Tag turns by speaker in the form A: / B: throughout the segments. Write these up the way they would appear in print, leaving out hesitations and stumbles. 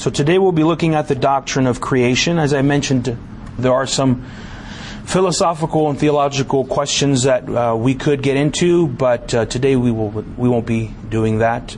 A: So today we'll be looking at the doctrine of creation. As I mentioned, there are some philosophical and theological questions that we could get into, but today we won't be doing that.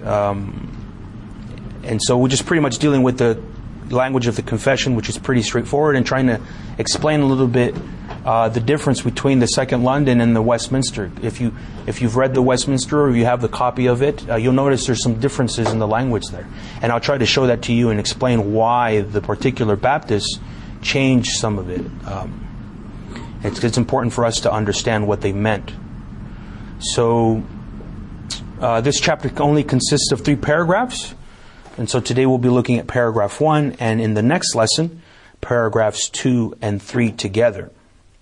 A: And so we're just pretty much dealing with the language of the confession, which is pretty straightforward, and trying to explain a little bit the difference between the Second London and the Westminster. If you've read the Westminster or you have the copy of it, you'll notice there's some differences in the language there. And I'll try to show that to you and explain why the particular Baptists changed some of it. It's important for us to understand what they meant. So this chapter only consists of 3 paragraphs. And so today we'll be looking at paragraph 1, and in the next lesson, paragraphs 2 and 3 together.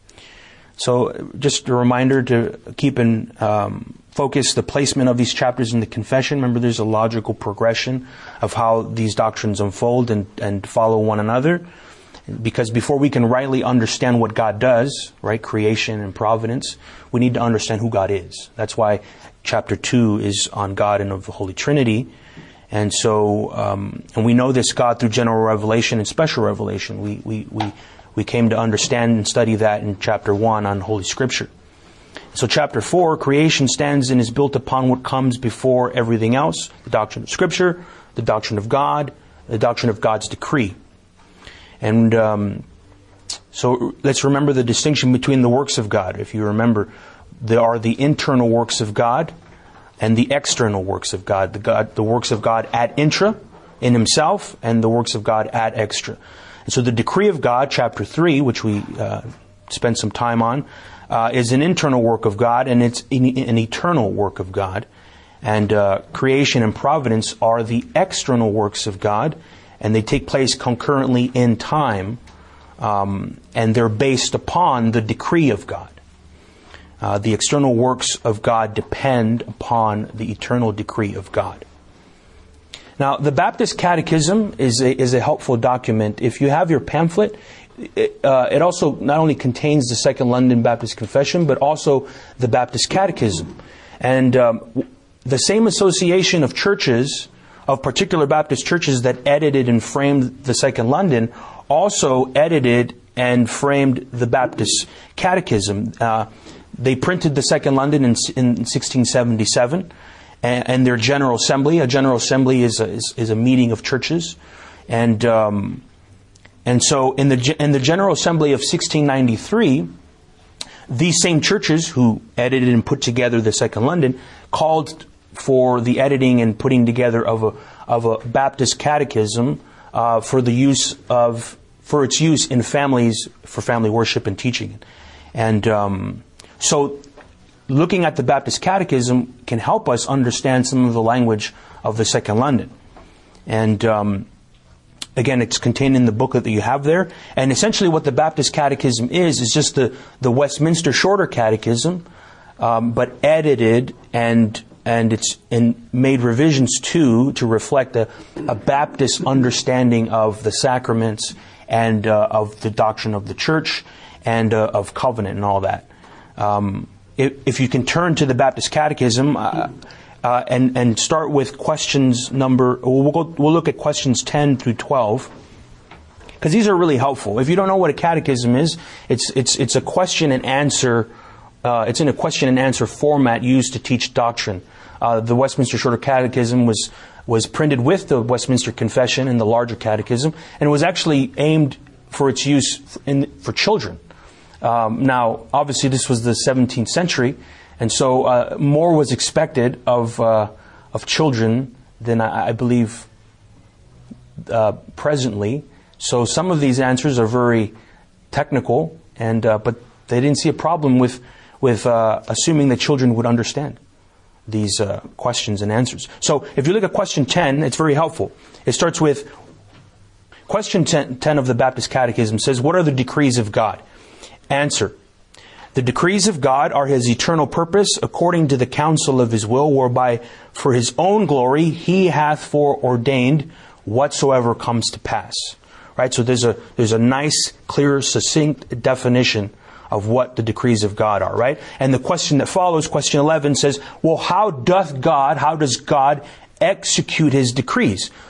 A: So just a reminder to keep in focus the placement of these chapters in the confession. Remember, there's a logical progression of how these doctrines unfold and follow one another. Because before we can rightly understand what God does, right, creation and providence, we need to understand who God is. That's why chapter 2 is on God and of the Holy Trinity. And so, and we know this God through general revelation and special revelation. We came to understand and study that in chapter 1 on Holy Scripture. So chapter 4, creation stands and is built upon what comes before everything else: the doctrine of Scripture, the doctrine of God, the doctrine of God's decree. And so let's remember the distinction between the works of God. If you remember, there are the internal works of God and the external works of God. The works of God ad intra, in Himself, and the works of God ad extra. And so the decree of God, chapter 3, which we spent some time on, is an internal work of God, and it's an eternal work of God. And creation and providence are the external works of God, and they take place concurrently in time, and they're based upon the decree of God. The external works of God depend upon the eternal decree of God. Now, the Baptist Catechism is a helpful document. If you have your pamphlet, it also not only contains the Second London Baptist Confession, but also the Baptist Catechism. And the same association of churches, of particular Baptist churches that edited and framed the Second London, also edited and framed the Baptist Catechism. They printed the Second London in 1677, and their General Assembly. A General Assembly is a meeting of churches, and so in the General Assembly of 1693, these same churches who edited and put together the Second London called for the editing and putting together of a Baptist catechism for its use in families, for family worship and teaching. And so looking at the Baptist Catechism can help us understand some of the language of the Second London. And again, it's contained in the booklet that you have there. And essentially what the Baptist Catechism is just the Westminster Shorter Catechism, but edited and made revisions to reflect a Baptist understanding of the sacraments and of the doctrine of the church and of covenant and all that. If you can turn to the Baptist Catechism and start with questions we'll look at questions 10 through 12, because these are really helpful. If you don't know what a catechism is, it's a question and answer. It's in a question and answer format used to teach doctrine. The Westminster Shorter Catechism was printed with the Westminster Confession and the larger catechism, and it was actually aimed for its use for children. Now, obviously, this was the 17th century, and so more was expected of children than I believe presently. So some of these answers are very technical, and but they didn't see a problem with assuming that children would understand these questions and answers. So if you look at question 10, it's very helpful. It starts with question 10 of the Baptist Catechism says, "What are the decrees of God?" Answer: the decrees of God are His eternal purpose, according to the counsel of His will, whereby for His own glory He hath foreordained whatsoever comes to pass. Right? So there's a nice, clear, succinct definition of what the decrees of God are, right? And the question that follows, question 11, says, well, how does God execute His decrees?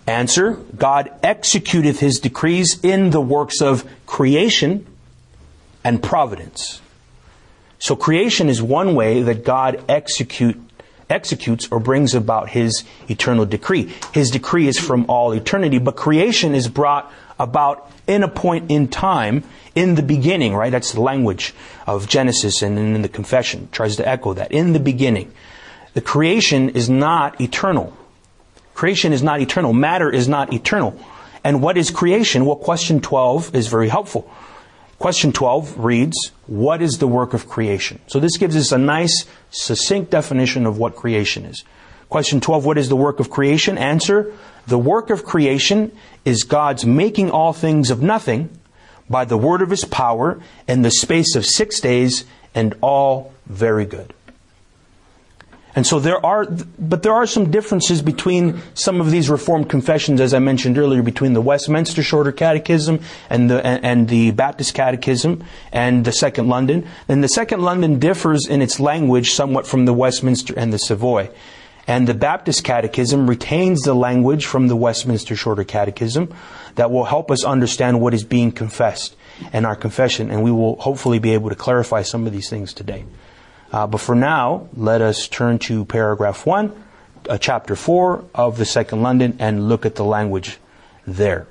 A: Answer, God executeth his decrees in the works of creation and providence. So creation is one way that God executes or brings about his eternal decree. His decree is from all eternity, but creation is brought about in a point in time, in the beginning, right? That's the language of Genesis, and in the confession tries to echo that. In the beginning. The creation is not eternal. Creation is not eternal. Matter is not eternal. And what is creation? Well, question 12 is very helpful. Question 12 reads, what is the work of creation? So this gives us a nice, succinct definition of what creation is. Question 12, what is the work of creation? Answer, the work of creation is God's making all things of nothing by the word of his power in the space of 6 days, and all very good. And so there are some differences between some of these Reformed confessions, as I mentioned earlier, between the Westminster Shorter Catechism and the Baptist Catechism and the Second London. And the Second London differs in its language somewhat from the Westminster and the Savoy. And the Baptist Catechism retains the language from the Westminster Shorter Catechism that will help us understand what is being confessed in our confession. And we will hopefully be able to clarify some of these things today. But for now, let us turn to paragraph 1, chapter 4 of the Second London, and look at the language there.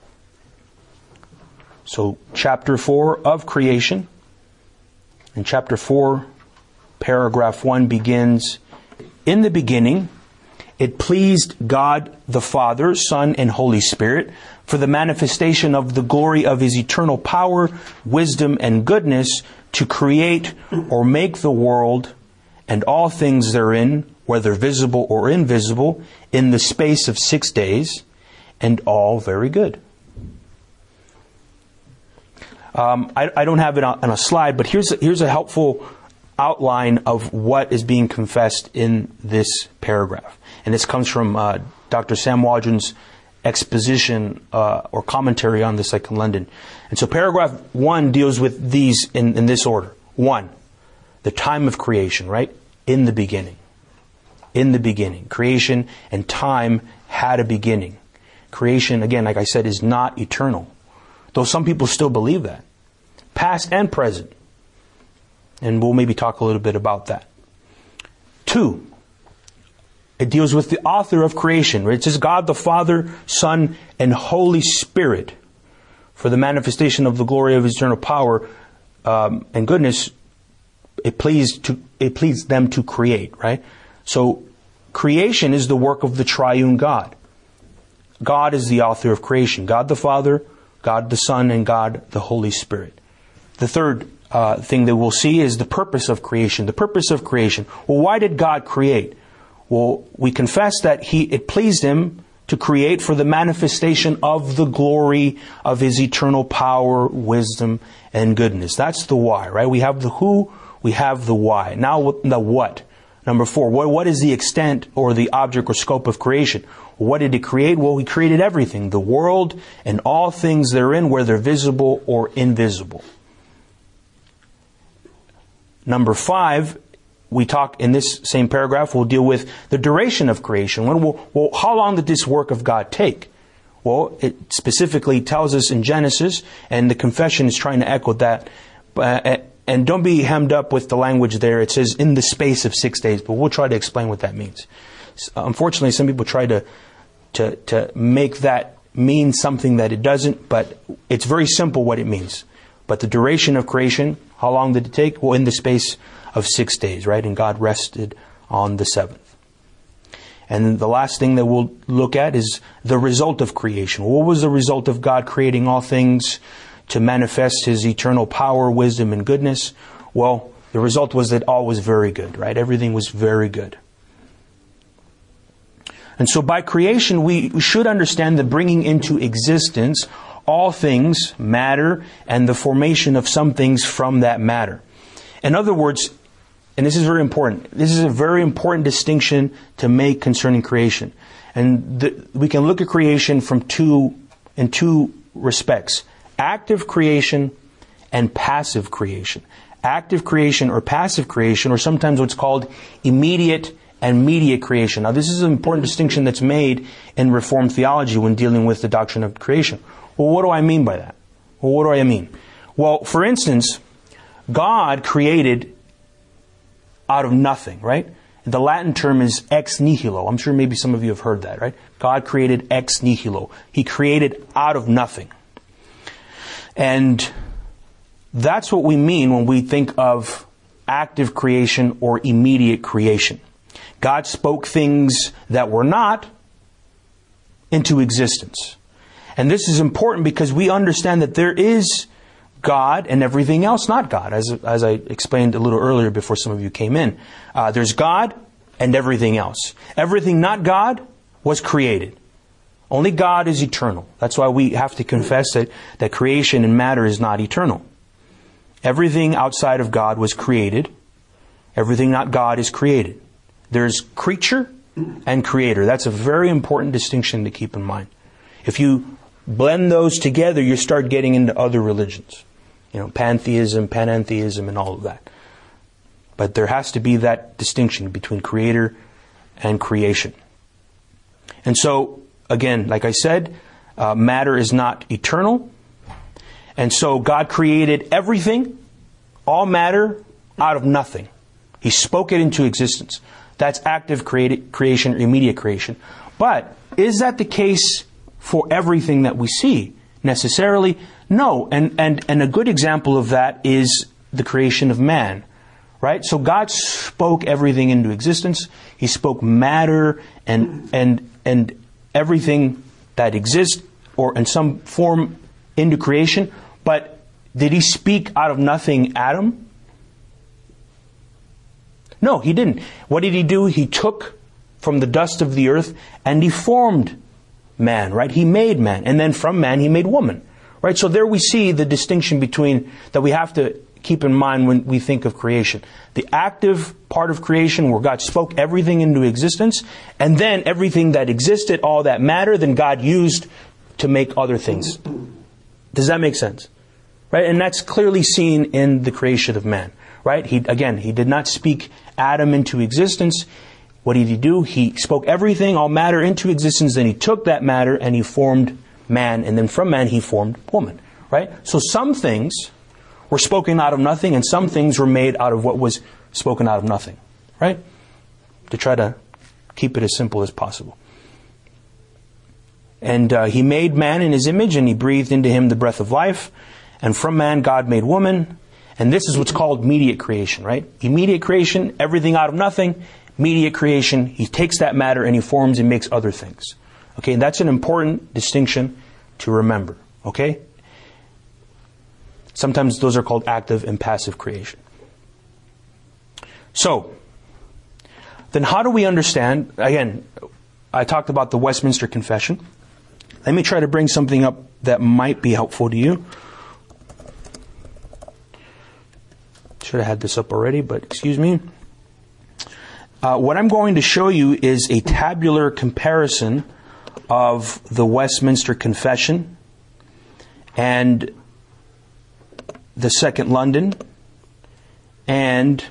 A: So, chapter 4 of creation. In chapter 4, paragraph 1 begins, in the beginning, it pleased God the Father, Son, and Holy Spirit, for the manifestation of the glory of his eternal power, wisdom, and goodness, to create or make the world and all things therein, whether visible or invisible, in the space of 6 days, and all very good. I don't have it on a slide, but here's a helpful outline of what is being confessed in this paragraph. And this comes from Dr. Sam Waldron's exposition or commentary on the Second London. And so paragraph 1 deals with these in this order. 1, the time of creation, right? In the beginning. In the beginning. Creation and time had a beginning. Creation, again, like I said, is not eternal. Though some people still believe that. Past and present. And we'll maybe talk a little bit about that. 2, it deals with the author of creation. It says God the Father, Son, and Holy Spirit, for the manifestation of the glory of his eternal power and goodness, it pleased them to create, right? So creation is the work of the triune God. God is the author of creation. God the Father, God the Son, and God the Holy Spirit. The third thing that we'll see is the purpose of creation. The purpose of creation. Well, why did God create? Well, we confess that it pleased him to create for the manifestation of the glory of his eternal power, wisdom, and goodness. That's the why, right? We have the who, we have the why. Now the what. Number 4, what is the extent or the object or scope of creation? What did he create? Well, he created everything, the world and all things therein, whether visible or invisible. Number 5, we talk in this same paragraph, we'll deal with the duration of creation. Well, how long did this work of God take? Well, it specifically tells us in Genesis, and the confession is trying to echo that. And don't be hemmed up with the language there. It says in the space of 6 days, but we'll try to explain what that means. Unfortunately, some people try to make that mean something that it doesn't, but it's very simple what it means. But the duration of creation, how long did it take? Well, in the space of 6 days, right? And God rested on the 7th. And the last thing that we'll look at is the result of creation. What was the result of God creating all things to manifest his eternal power, wisdom, and goodness? Well, the result was that all was very good, right? Everything was very good. And so by creation, we should understand the bringing into existence all things, matter, and the formation of some things from that matter. In other words, and this is very important, this is a very important distinction to make concerning creation. And we can look at creation in two respects. Active creation and passive creation. Active creation or passive creation, or sometimes what's called immediate and immediate creation. Now, this is an important distinction that's made in Reformed theology when dealing with the doctrine of creation. Well, what do I mean by that? Well, what do I mean? Well, for instance, God created out of nothing, right? The Latin term is ex nihilo. I'm sure maybe some of you have heard that, right? God created ex nihilo. He created out of nothing. And that's what we mean when we think of active creation or immediate creation. God spoke things that were not into existence. And this is important because we understand that there is God and everything else not God, as I explained a little earlier before some of you came in. There's God and everything else. Everything not God was created. Only God is eternal. That's why we have to confess that creation and matter is not eternal. Everything outside of God was created. Everything not God is created. There's creature and creator. That's a very important distinction to keep in mind. If you blend those together, you start getting into other religions. Pantheism, panentheism, and all of that. But there has to be that distinction between creator and creation. And so, again, like I said, matter is not eternal. And so God created everything, all matter, out of nothing. He spoke it into existence. That's active creation or immediate creation. But is that the case for everything that we see necessarily? No. And a good example of that is the creation of man. Right? So God spoke everything into existence. He spoke matter and everything that exists or in some form into creation. But did He speak out of nothing Adam? No, He didn't. What did He do? He took from the dust of the earth and He formed man, right? He made man. And then from man He made woman. Right? So there we see the distinction between that we have to keep in mind when we think of creation. The active part of creation where God spoke everything into existence, and then everything that existed, all that matter, then God used to make other things. Does that make sense? Right? And that's clearly seen in the creation of man. Right? He did not speak Adam into existence. What did He do? He spoke everything, all matter into existence, then He took that matter and He formed man, and then from man He formed woman. Right? So some things were spoken out of nothing, and some things were made out of what was spoken out of nothing. Right? To try to keep it as simple as possible. And He made man in His image, and He breathed into him the breath of life. And from man God made woman. And this is what's called immediate creation, right? Immediate creation, everything out of nothing. Immediate creation, He takes that matter and He forms and makes other things. Okay, and that's an important distinction to remember. Okay? Sometimes those are called active and passive creation. So, then how do we understand, again, I talked about the Westminster Confession. Let me try to bring something up that might be helpful to you. Should have had this up already, but excuse me. What I'm going to show you is a tabular comparison of the Westminster Confession and the Second London and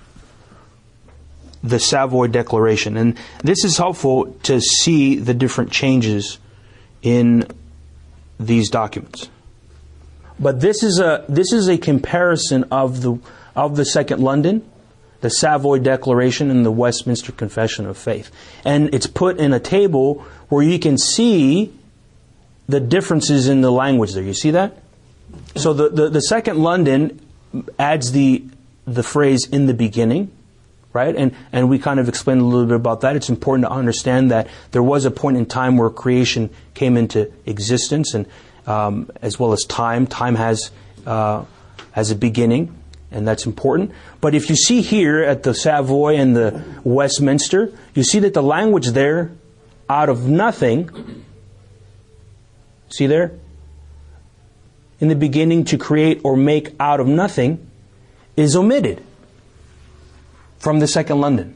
A: the Savoy Declaration. And this is helpful to see the different changes in these documents. But this is a comparison of the Second London, the Savoy Declaration, and the Westminster Confession of Faith. And it's put in a table where you can see the differences in the language there. You see that? So the Second London adds the phrase "in the beginning," right? And we kind of explained a little bit about that. It's important to understand that there was a point in time where creation came into existence, and as well as time. Time has a beginning, and that's important. But if you see here at the Savoy and the Westminster, you see that the language there, out of nothing, see there? In the beginning, to create or make out of nothing, is omitted from the Second London.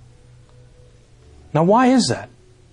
A: Now, why is that?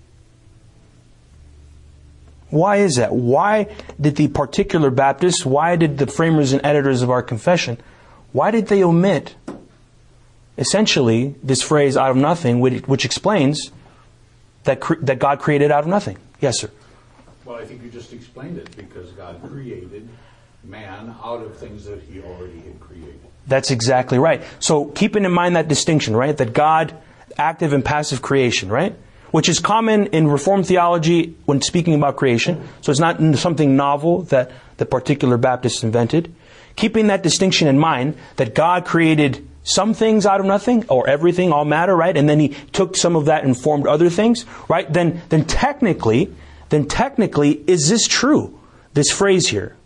A: Why is that? Why did the particular Baptists, why did the framers and editors of our confession, why did they omit essentially this phrase "out of nothing," which explains that God created out of nothing. Yes, sir.
B: Well, I think you just explained it, because God created man out of things that He already had created.
A: That's exactly right. So keeping in mind that distinction, right? That God, active and passive creation, right? Which is common in Reformed theology when speaking about creation. So it's not something novel that the particular Baptists invented. Keeping that distinction in mind, that God created some things out of nothing, or everything, all matter, right? And then He took some of that and formed other things, right? Then technically, is this true? This phrase here.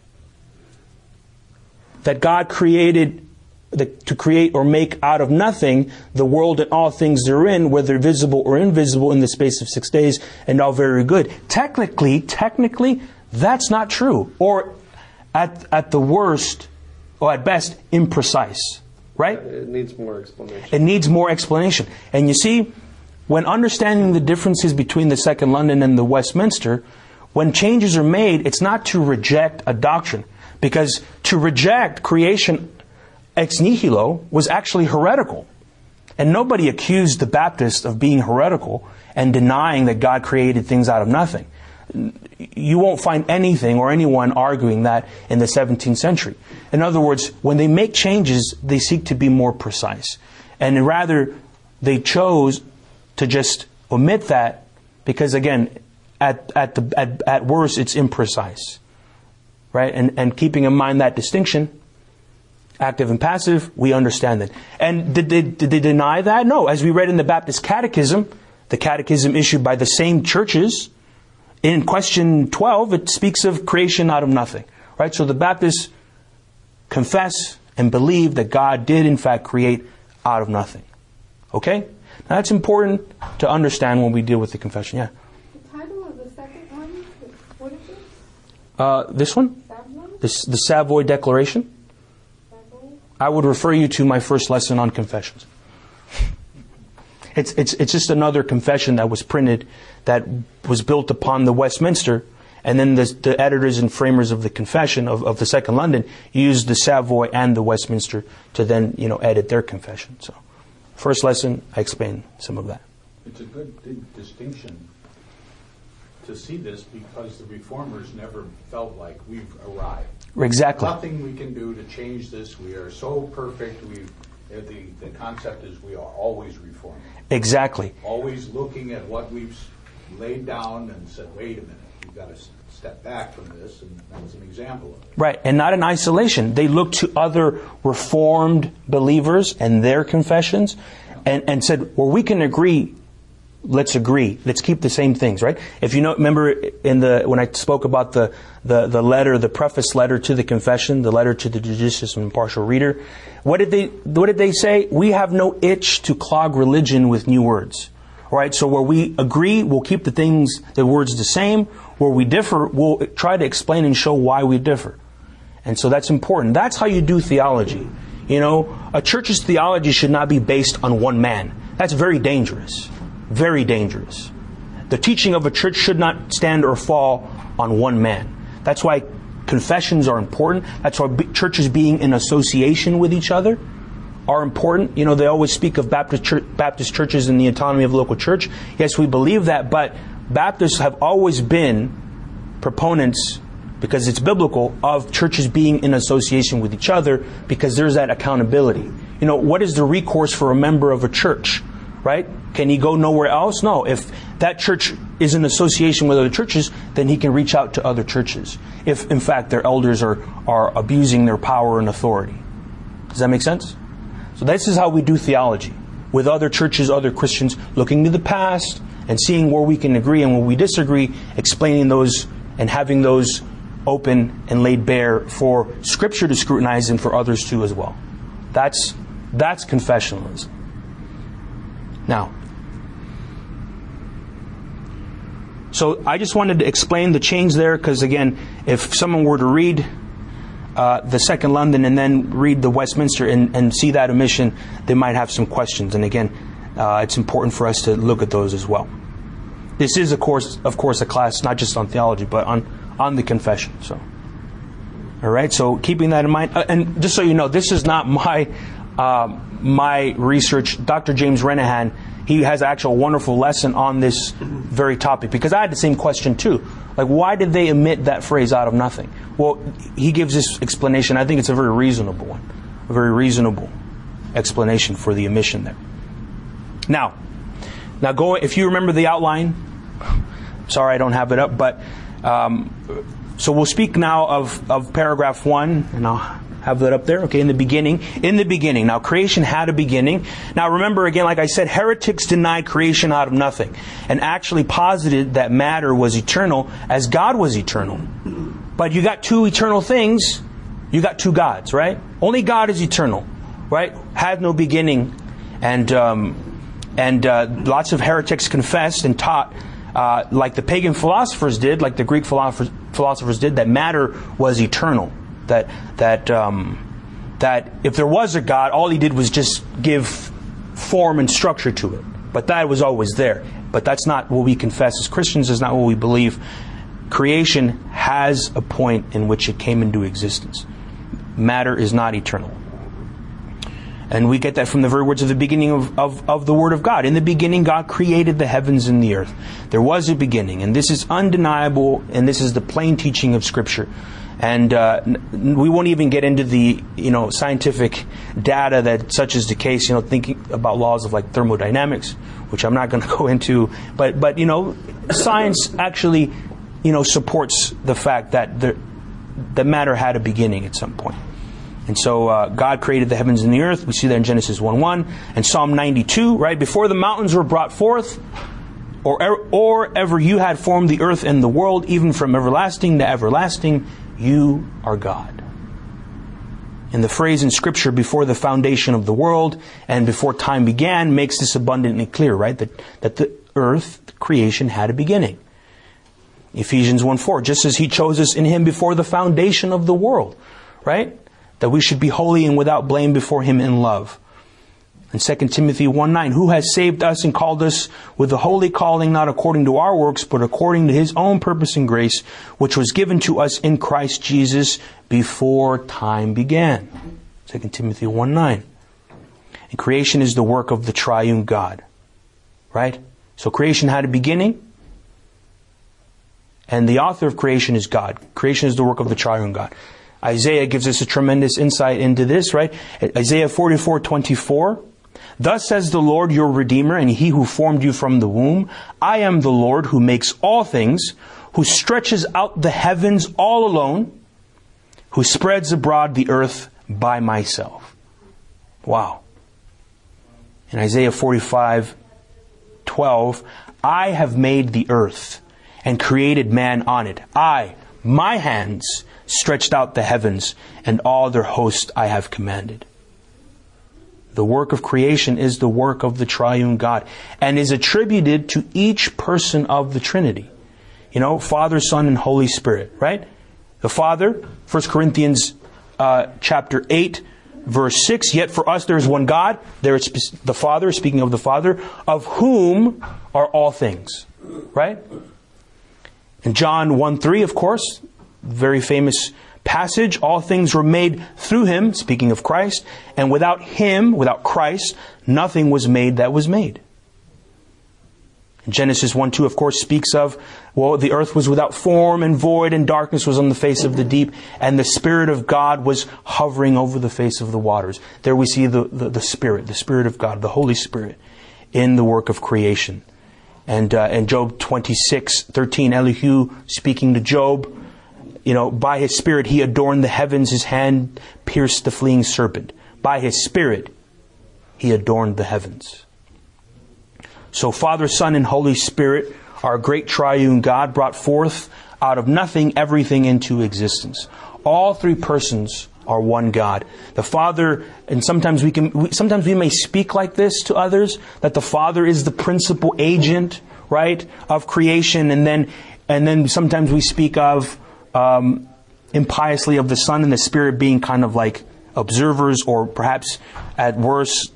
A: That God created, to create or make out of nothing the world and all things therein, whether visible or invisible, in the space of 6 days, and all very good. Technically, that's not true. Or at the worst, or at best, imprecise. Right?
C: It needs more explanation.
A: It needs more explanation. And you see, when understanding the differences between the Second London and the Westminster, when changes are made, it's not to reject a doctrine. Because to reject creation ex nihilo was actually heretical. And nobody accused the Baptists of being heretical and denying that God created things out of nothing. You won't find anything or anyone arguing that in the 17th century. In other words, when they make changes, they seek to be more precise. And rather, they chose to just omit that because, again, at worst, it's imprecise. Right? And keeping in mind that distinction, active and passive, we understand that. And did they deny that? No. As we read in the Baptist Catechism, the catechism issued by the same churches, in question 12, it speaks of creation out of nothing. Right? So the Baptists confess and believe that God did in fact create out of nothing. Okay? Now that's important to understand when we deal with the confession. Yeah?
D: The title of the second one, what is it?
A: This one? The Savoy Declaration. I would refer you to my first lesson on confessions. It's just another confession that was printed that was built upon the Westminster, and then the editors and framers of the confession of the Second London used the Savoy and the Westminster to then edit their confession. So, first lesson, I explained some of that.
B: It's a good distinction to see this, because the Reformers never felt like we've arrived.
A: Exactly.
B: Nothing we can do to change this. We are so perfect. The concept is we are always reforming.
A: Exactly.
B: Always looking at what we've laid down and said, wait a minute, we've got to step back from this, and that's an example of it.
A: Right, and not in isolation. They looked to other Reformed believers and their confessions and said, well, we can agree. Let's agree. Let's keep the same things, right? If you remember when I spoke about the letter, the preface letter to the confession, the letter to the judicious and impartial reader, what did they say? We have no itch to clog religion with new words. All right, so where we agree, we'll keep the words the same. Where we differ, we'll try to explain and show why we differ. And so that's important. That's how you do theology. A church's theology should not be based on one man. That's very dangerous. Very dangerous. The teaching of a church should not stand or fall on one man. That's why confessions are important. That's why churches being in association with each other are important. They always speak of Baptist churches and the autonomy of the local church. Yes, we believe that, but Baptists have always been proponents, because it's biblical, of churches being in association with each other, because there's that accountability. What is the recourse for a member of a church? Right? Can he go nowhere else? No. If that church is in association with other churches, then he can reach out to other churches. If, in fact, their elders are abusing their power and authority. Does that make sense? So this is how we do theology. With other churches, other Christians, looking to the past and seeing where we can agree and where we disagree, explaining those and having those open and laid bare for Scripture to scrutinize and for others to as well. That's confessionalism. Now, so I just wanted to explain the change there, because again, if someone were to read the Second London and then read the Westminster and see that omission, they might have some questions. And again, it's important for us to look at those as well. This is, of course, a class not just on theology, but on the confession. So, all right. So keeping that in mind, and just so you know, this is not my my research, Dr. James Renahan, he has actually a wonderful lesson on this very topic, because I had the same question too. Like, why did they omit that phrase, out of nothing? Well, he gives this explanation. I think it's a very reasonable one, a very reasonable explanation for the omission there. Now go. If you remember the outline, sorry I don't have it up, but so we'll speak now of paragraph 1, and I'll have that up there. Okay, in the beginning. In the beginning. Now, creation had a beginning. Now, remember again, like I said, heretics denied creation out of nothing, and actually posited that matter was eternal as God was eternal. But you got two eternal things. You got two gods, right? Only God is eternal, right? Had no beginning, and lots of heretics confessed and taught, like the pagan philosophers did, like the Greek philosophers did, that matter was eternal. That if there was a God, all He did was just give form and structure to it. But that was always there. But that's not what we confess as Christians. That's not what we believe. Creation has a point in which it came into existence. Matter is not eternal. And we get that from the very words of the beginning of the Word of God. In the beginning, God created the heavens and the earth. There was a beginning. And this is undeniable, and this is the plain teaching of Scripture. And we won't even get into the scientific data that such is the case. Thinking about laws of like thermodynamics, which I'm not going to go into. But science actually supports the fact that the matter had a beginning at some point. And so God created the heavens and the earth. We see that in Genesis 1:1 and Psalm 92. Right before the mountains were brought forth, or ever you had formed the earth and the world, even from everlasting to everlasting. You are God. And the phrase in Scripture, before the foundation of the world and before time began, makes this abundantly clear, right? That the earth, the creation, had a beginning. Ephesians 1:4, just as He chose us in Him before the foundation of the world, right? That we should be holy and without blame before Him in love. And 2 Timothy 1:9, who has saved us and called us with a holy calling, not according to our works, but according to His own purpose and grace, which was given to us in Christ Jesus before time began. 2 Timothy 1:9. And creation is the work of the triune God. Right? So creation had a beginning, and the author of creation is God. Creation is the work of the triune God. Isaiah gives us a tremendous insight into this, right? Isaiah 44:24. Thus says the Lord your Redeemer, and He who formed you from the womb, I am the Lord who makes all things, who stretches out the heavens all alone, who spreads abroad the earth by myself. Wow. In Isaiah 45:12, I have made the earth and created man on it. My hands, stretched out the heavens, and all their host I have commanded. The work of creation is the work of the triune God, and is attributed to each person of the Trinity. Father, Son, and Holy Spirit, right? The Father, 1 Corinthians chapter 8, verse 6, yet for us there is one God, there is the Father, speaking of the Father, of whom are all things, right? And John 1:3, of course, very famous passage, all things were made through Him, speaking of Christ, and without Him, without Christ, nothing was made that was made. Genesis 1:2, of course, speaks of, the earth was without form and void, and darkness was on the face of the deep, and the Spirit of God was hovering over the face of the waters. There we see the Spirit of God, the Holy Spirit, in the work of creation. And Job 26:13, Elihu speaking to Job, by His Spirit He adorned the heavens, His hand pierced the fleeing serpent. By His Spirit He adorned the heavens. So Father, Son, and Holy Spirit, our great triune God, brought forth out of nothing everything into existence. All three persons are one God. The Father, and sometimes we may speak like this to others, that the Father is the principal agent, right, of creation, and then sometimes we speak of impiously of the Son and the Spirit being kind of like observers, or perhaps at worst,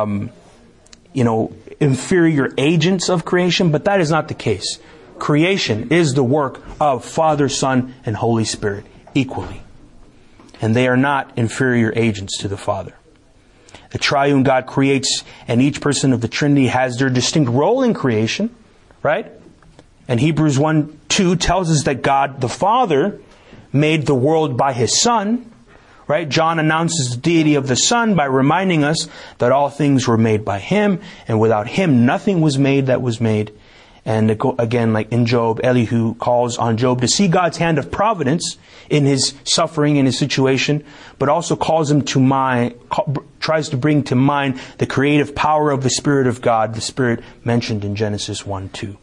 A: inferior agents of creation, but that is not the case. Creation is the work of Father, Son, and Holy Spirit equally. And they are not inferior agents to the Father. The triune God creates, and each person of the Trinity has their distinct role in creation, right? And Hebrews 1:2 tells us that God the Father made the world by His Son, right? John announces the deity of the Son by reminding us that all things were made by Him, and without Him nothing was made that was made. And again, like in Job, Elihu calls on Job to see God's hand of providence in his suffering, in his situation, but also calls him to mind, tries to bring to mind the creative power of the Spirit of God, the Spirit mentioned in Genesis 1:2.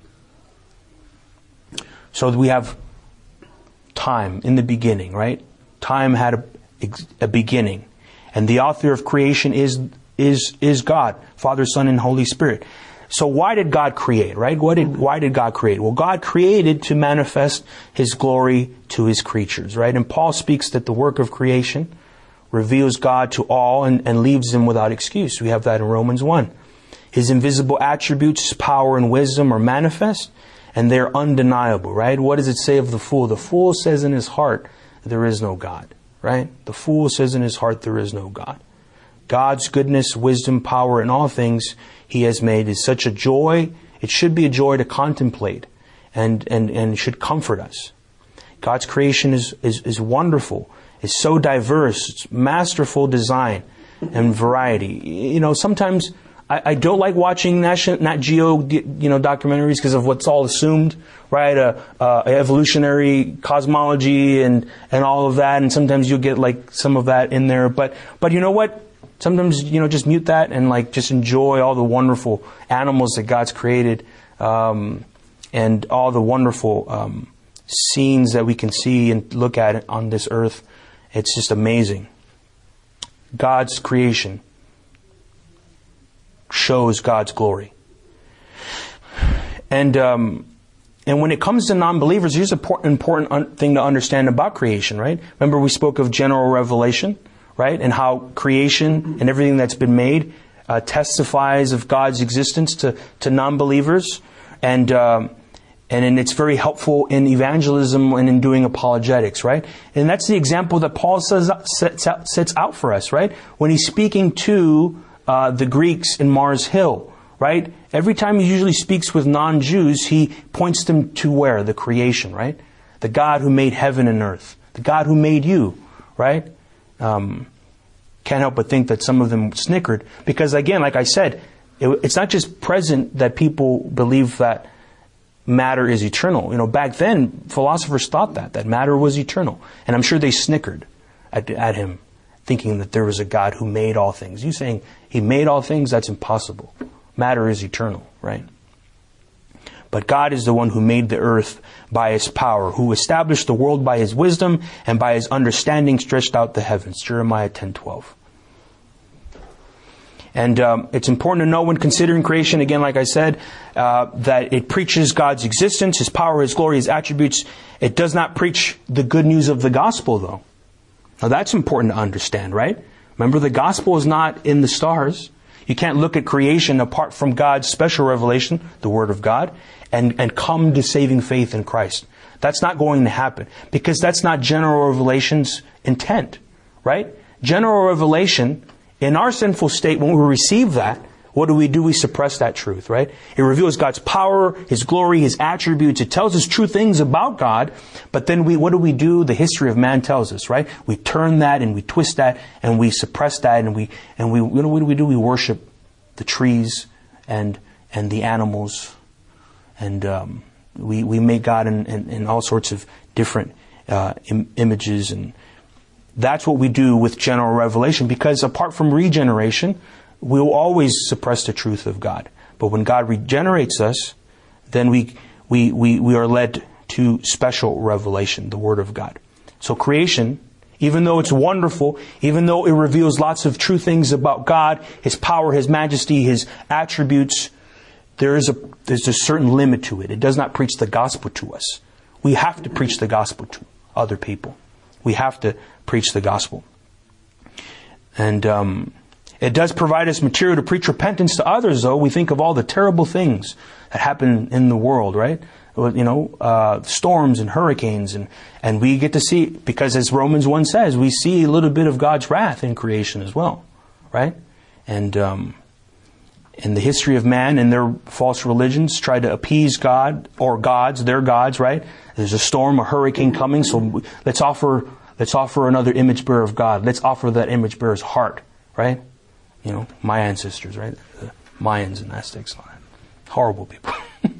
A: So we have time in the beginning, right? Time had a beginning. And the author of creation is God, Father, Son, and Holy Spirit. So why did God create, right? Why did God create? Well, God created to manifest His glory to His creatures, right? And Paul speaks that the work of creation reveals God to all and leaves them without excuse. We have that in Romans 1. His invisible attributes, His power and wisdom are manifest, and they're undeniable, right? What does it say of the fool? The fool says in his heart, there is no God, right? The fool says in his heart, there is no God. God's goodness, wisdom, power, and all things He has made is such a joy. It should be a joy to contemplate and should comfort us. God's creation is wonderful. It's so diverse. It's masterful design and variety. You know, sometimes I don't like watching Nat Geo, documentaries because of what's all assumed, right? Evolutionary cosmology and all of that. And sometimes you'll get like some of that in there. But you know what? Sometimes, just mute that and just enjoy all the wonderful animals that God's created, and all the wonderful scenes that we can see and look at on this earth. It's just amazing. God's creation shows God's glory. And when it comes to non-believers, here's an important thing to understand about creation, right? Remember we spoke of general revelation, right? And how creation and everything that's been made testifies of God's existence to non-believers. And it's very helpful in evangelism and in doing apologetics, right? And that's the example that Paul sets out for us, right? When he's speaking to the Greeks in Mars Hill, right? Every time he usually speaks with non-Jews, he points them to where? The creation, right? The God who made heaven and earth. The God who made you, right? Can't help but think that some of them snickered. Because again, like I said, it's not just present that people believe that matter is eternal. Back then, philosophers thought that matter was eternal. And I'm sure they snickered at him, thinking that there was a God who made all things. You saying He made all things? That's impossible. Matter is eternal, right? But God is the one who made the earth by His power, who established the world by His wisdom, and by His understanding stretched out the heavens. Jeremiah 10:12. And it's important to know when considering creation, again, like I said, that it preaches God's existence, His power, His glory, His attributes. It does not preach the good news of the gospel, though. Now that's important to understand, right? Remember, the gospel is not in the stars. You can't look at creation apart from God's special revelation, the Word of God, and come to saving faith in Christ. That's not going to happen, because that's not general revelation's intent, right? General revelation, in our sinful state, when we receive that, what do? We suppress that truth, right? It reveals God's power, His glory, His attributes. It tells us true things about God. But then what do? The history of man tells us, right? We turn that and we twist that and we suppress that and we what do? We worship the trees and the animals, and we make God in all sorts of different images, and that's what we do with general revelation. Because apart from regeneration, we will always suppress the truth of God. But when God regenerates us, then we are led to special revelation, the Word of God. So creation, even though it's wonderful, even though it reveals lots of true things about God, His power, His majesty, His attributes, there's a certain limit to it. It does not preach the gospel to us. We have to preach the gospel to other people. We have to preach the gospel. And it does provide us material to preach repentance to others, though. We think of all the terrible things that happen in the world, right? Storms and hurricanes, and we get to see, because as Romans 1 says, we see a little bit of God's wrath in creation as well, right? And in the history of man and their false religions, try to appease God or gods, their gods, right? There's a storm, a hurricane coming, so let's offer another image bearer of God. Let's offer that image bearer's heart, right? You know, my ancestors, right? The Mayans and Aztecs, horrible people.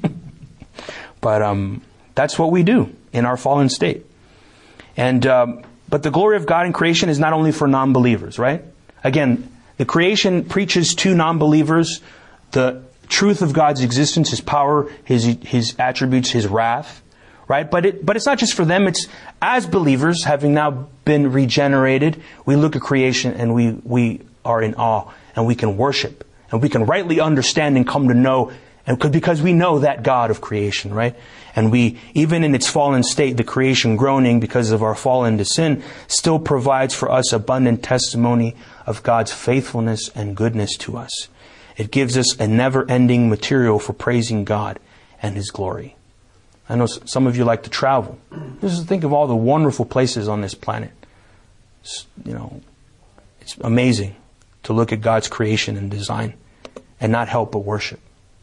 A: But that's what we do in our fallen state. And but the glory of God in creation is not only for non-believers, right? Again, the creation preaches to non-believers the truth of God's existence, His power, His attributes, His wrath, right? But it's not just for them. It's as believers, having now been regenerated, we look at creation and we are in awe, and we can worship, and we can rightly understand and come to know, and because we know that God of creation, right? And we, even in its fallen state, the creation groaning because of our fall into sin, still provides for us abundant testimony of God's faithfulness and goodness to us. It gives us a never-ending material for praising God and His glory. I know some of you like to travel. Just think of all the wonderful places on this planet. You know, it's amazing to look at God's creation and design and not help but worship.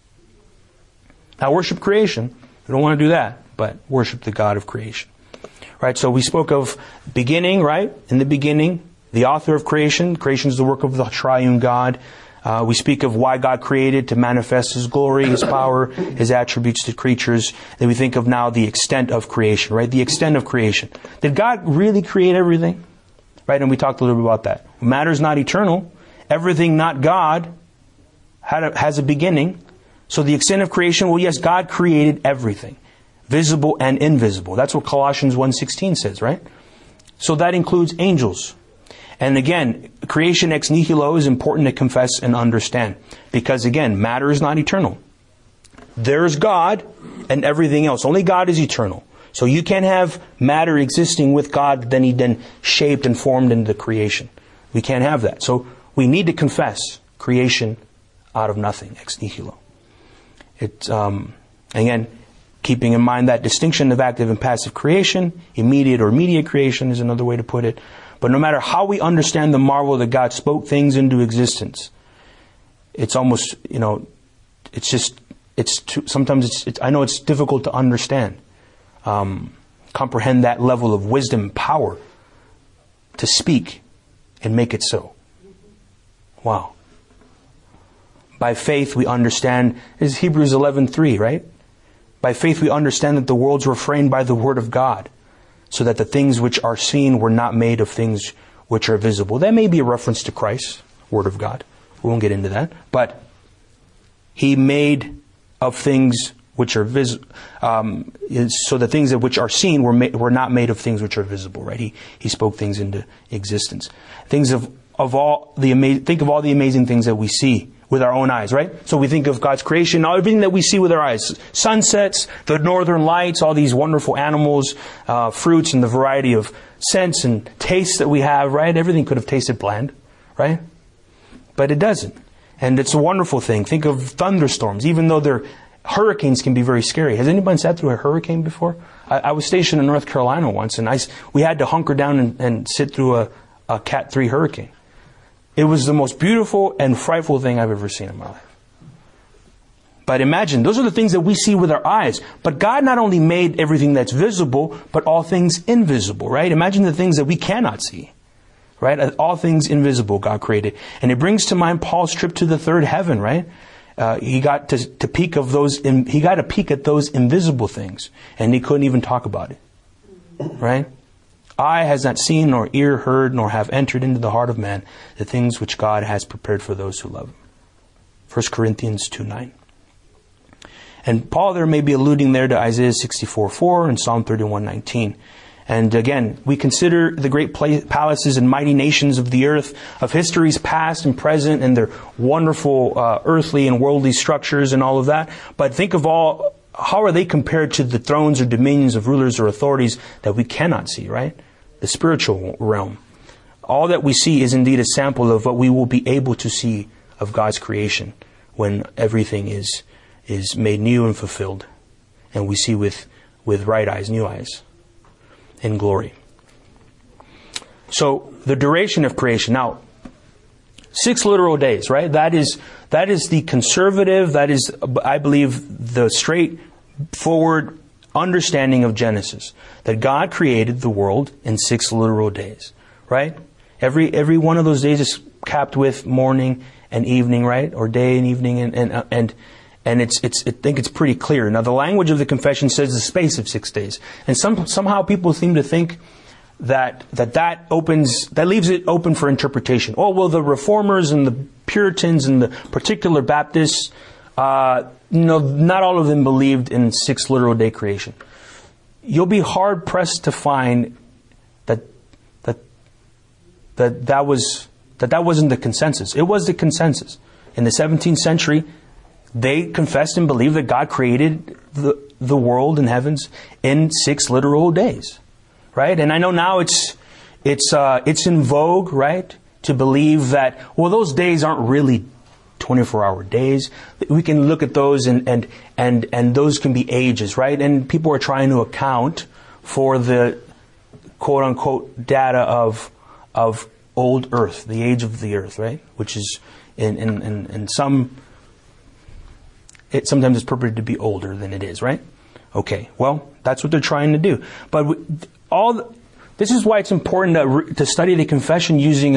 A: Now, worship creation. We don't want to do that, but worship the God of creation. Right? So we spoke of beginning, right? In the beginning, the author of creation. Creation is the work of the triune God. We speak of why God created, to manifest His glory, His power, His attributes to creatures. Then we think of now the extent of creation, right? The extent of creation. Did God really create everything? Right? And we talked a little bit about that. Matter is not eternal. Everything not God has a beginning. So the extent of creation, well, yes, God created everything, visible and invisible. That's what Colossians 1:16 says, right? So that includes angels. And again, creation ex nihilo is important to confess and understand. Because again, matter is not eternal. There's God and everything else. Only God is eternal. So you can't have matter existing with God, then He then shaped and formed into creation. We can't have that. So we need to confess creation out of nothing, ex nihilo. It's, again, keeping in mind that distinction of active and passive creation, immediate or immediate creation is another way to put it. But no matter how we understand the marvel that God spoke things into existence, it's almost, you know, it's just, sometimes I know it's difficult to understand, comprehend that level of wisdom and power to speak and make it so. Wow. By faith we understand, this is Hebrews 11:3, right? By faith we understand that the worlds were framed by the word of God, so that the things which are seen were not made of things which are visible. That may be a reference to Christ, word of God. We won't get into that. But He made of things which are visible, so the things that which are seen were not made of things which are visible, right? He spoke things into existence. Things think of all the amazing things that we see with our own eyes, right? So we think of God's creation, everything that we see with our eyes. Sunsets, the northern lights, all these wonderful animals, fruits, and the variety of scents and tastes that we have, right? Everything could have tasted bland, right? But it doesn't. And it's a wonderful thing. Think of thunderstorms, even though hurricanes can be very scary. Has anybody sat through a hurricane before? I was stationed in North Carolina once, and we had to hunker down and sit through a Cat 3 hurricane. It was the most beautiful and frightful thing I've ever seen in my life. But imagine, those are the things that we see with our eyes. But God not only made everything that's visible, but all things invisible, right? Imagine the things that we cannot see, right? All things invisible God created. And it brings to mind Paul's trip to the third heaven, right? He got to peek of those. He got a peek at those invisible things, and he couldn't even talk about it, right? Eye has not seen, nor ear heard, nor have entered into the heart of man the things which God has prepared for those who love Him. 1 Corinthians 2:9. And Paul there may be alluding there to Isaiah 64:4 and Psalm 31:19. And again, we consider the great palaces and mighty nations of the earth, of history's past and present, and their wonderful earthly and worldly structures and all of that. But think of how are they compared to the thrones or dominions of rulers or authorities that we cannot see, right? The spiritual realm. All that we see is indeed a sample of what we will be able to see of God's creation when everything is made new and fulfilled. And we see with right eyes, new eyes, in glory. So, the duration of creation. Now, 6 literal days, right? That is the conservative, that is, I believe, the straightforward understanding of Genesis. That God created the world in 6 literal days, right? Every one of those days is capped with morning and evening, right? Or day and evening, and it's I think it's pretty clear. Now, the language of the confession says the space of 6 days, and somehow people seem to think that leaves it open for interpretation. Oh, well, the Reformers and the Puritans and the particular Baptists, not all of them believed in 6 literal day creation. You'll be hard pressed to find that wasn't the consensus. It was the consensus. In the 17th century, they confessed and believed that God created the world and heavens in 6 literal days, right? And I know now it's in vogue, right, to believe that, well, those days aren't really 24-hour days. We can look at those and those can be ages, right? And people are trying to account for the quote unquote data of old Earth, the age of the Earth, right? Which is in some, sometimes it's purported to be older than it is, right? Okay, well, that's what they're trying to do. But this is why it's important to study the confession using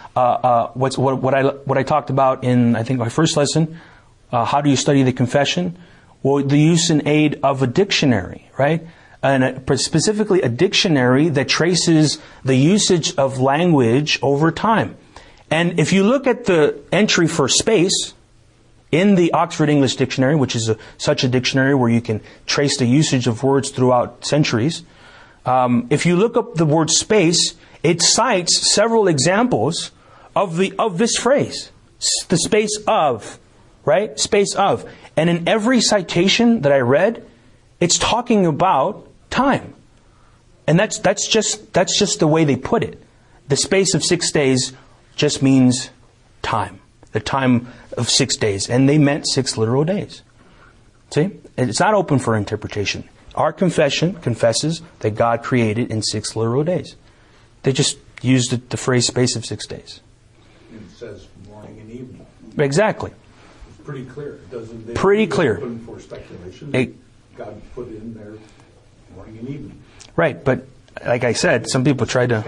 A: what I talked about in, I think, my first lesson. How do you study the confession? Well, the use and aid of a dictionary, right? And specifically a dictionary that traces the usage of language over time. And if you look at the entry for space in the Oxford English Dictionary, which is such a dictionary where you can trace the usage of words throughout centuries, if you look up the word space, it cites several examples of this phrase, the space of, right? Space of. And in every citation that I read, it's talking about time. And that's just the way they put it. The space of 6 days just means time. The time of 6 days. And they meant 6 literal days. See? It's not open for interpretation. Our confession confesses that God created in 6 literal days. They just used the phrase space of 6 days.
B: It says morning and evening.
A: Exactly.
B: It's pretty clear.
A: Pretty clear.
B: Open for speculation. God put in there morning and evening.
A: Right, but like I said, some people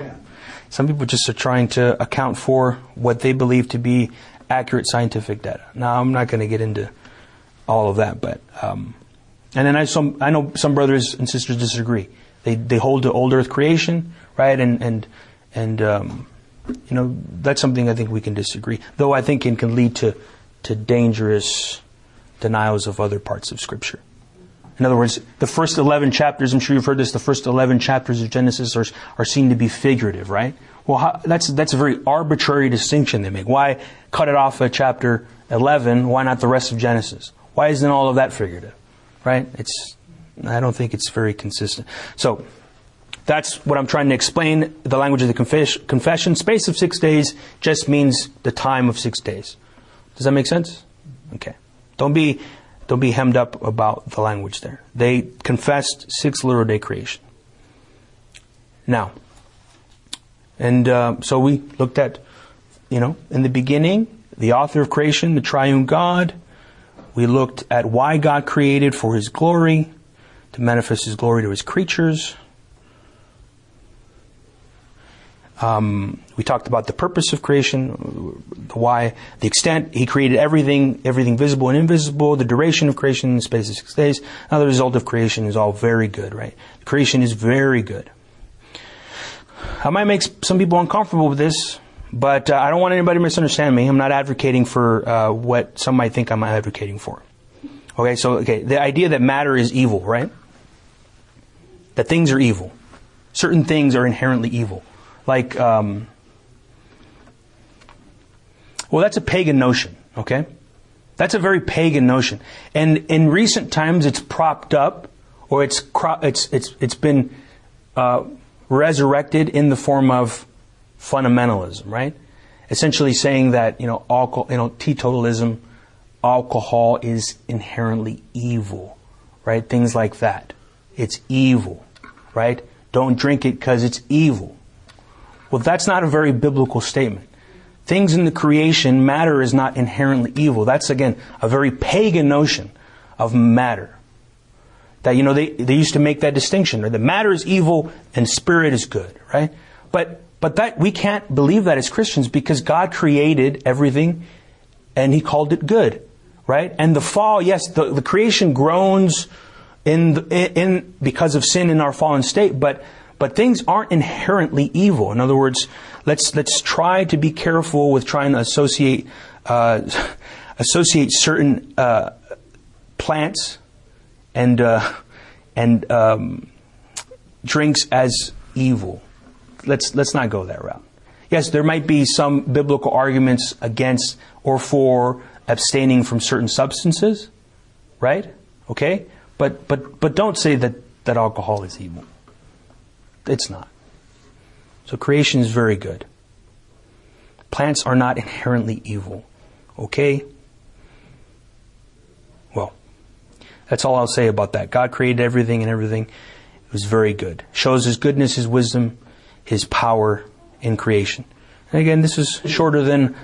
A: just are trying to account for what they believe to be accurate scientific data. Now, I'm not going to get into all of that, but and then I know some brothers and sisters disagree. They hold to old Earth creation, right? And that's something I think we can disagree. Though I think it can lead to dangerous denials of other parts of Scripture. In other words, the first 11 chapters, I'm sure you've heard this, the first 11 chapters of Genesis are seen to be figurative, right? Well, that's a very arbitrary distinction they make. Why cut it off at chapter 11? Why not the rest of Genesis? Why isn't all of that figurative? Right? I don't think it's very consistent. So, that's what I'm trying to explain. The language of the confession. Space of 6 days just means the time of 6 days. Does that make sense? Okay. Don't be hemmed up about the language there. They confessed 6 literal day creation. Now, and so we looked at, in the beginning, the author of creation, the triune God. We looked at why God created for His glory, to manifest His glory to His creatures. We talked about the purpose of creation, the why, the extent. He created everything visible and invisible, the duration of creation in the space of 6 days. Now the result of creation is all very good, right? Creation is very good. I might make some people uncomfortable with this, but I don't want anybody to misunderstand me. I'm not advocating for what some might think I'm advocating for. Okay, the idea that matter is evil, right? That things are evil. Certain things are inherently evil. Like, that's a pagan notion, okay? That's a very pagan notion. And in recent times, it's propped up, or it's been resurrected in the form of fundamentalism, right? Essentially saying that, teetotalism, alcohol is inherently evil, right? Things like that. It's evil, right? Don't drink it because it's evil. Well, that's not a very biblical statement. things in the creation, matter is not inherently evil. That's, again, a very pagan notion of matter. That, they used to make that distinction. Or that matter is evil and spirit is good, right? But that we can't believe that as Christians, because God created everything and He called it good, right? And the fall, yes, the creation groans in because of sin in our fallen state, but things aren't inherently evil. In other words, let's try to be careful with trying to associate certain plants and drinks as evil. Let's not go that route. Yes, there might be some biblical arguments against or for abstaining from certain substances, right? Okay, but don't say that alcohol is evil. It's not. So creation is very good. Plants are not inherently evil. Okay? Well, that's all I'll say about that. God created everything, and everything was very good. Shows His goodness, His wisdom, His power in creation. And again, this is shorter than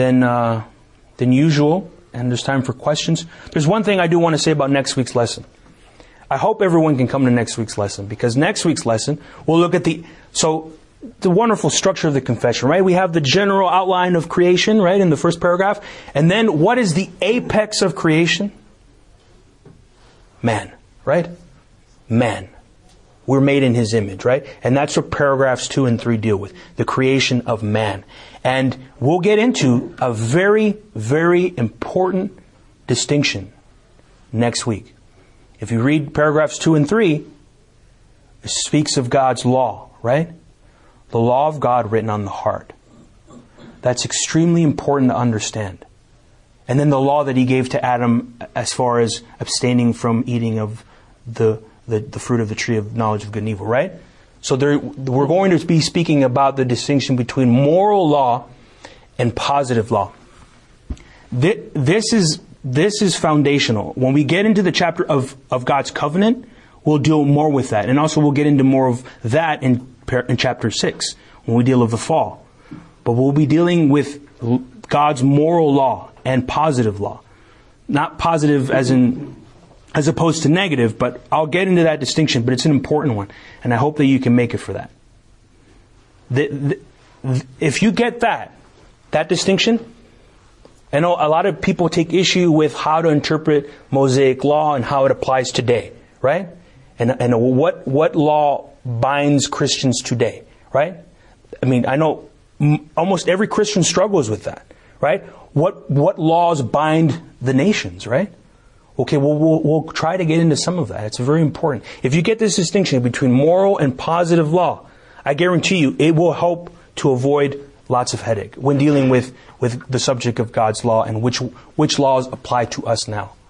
A: usual, and there's time for questions. There's one thing I do want to say about next week's lesson. I hope everyone can come to next week's lesson, because next week's lesson we'll look at the wonderful structure of the confession, right? We have the general outline of creation, right, in the first paragraph. And then what is the apex of creation? Man, right? Man. We're made in His image, right? And that's what paragraphs 2 and 3 deal with. The creation of man. And we'll get into a very, very important distinction next week. If you read paragraphs 2 and 3, it speaks of God's law, right? The law of God written on the heart. That's extremely important to understand. And then the law that He gave to Adam as far as abstaining from eating of the fruit of the tree of knowledge of good and evil, right? So we're going to be speaking about the distinction between moral law and positive law. This is foundational. When we get into the chapter of God's covenant, we'll deal more with that. And also we'll get into more of that in chapter 6, when we deal with the fall. But we'll be dealing with God's moral law and positive law. Not positive as opposed to negative, but I'll get into that distinction, but it's an important one. And I hope that you can make it for that. If you get that distinction, I know a lot of people take issue with how to interpret Mosaic law and how it applies today, right? And what law binds Christians today, right? I mean, I know almost every Christian struggles with that, right? What laws bind the nations, right? Okay, we'll try to get into some of that. It's very important. If you get this distinction between moral and positive law, I guarantee you it will help to avoid lots of headache when dealing with the subject of God's law and which laws apply to us now.